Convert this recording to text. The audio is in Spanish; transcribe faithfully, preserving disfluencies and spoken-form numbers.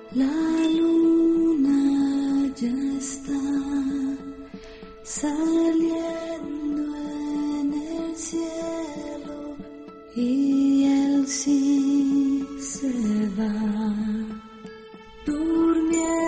La luna ya está saliendo en el cielo y él sí se va durmiendo.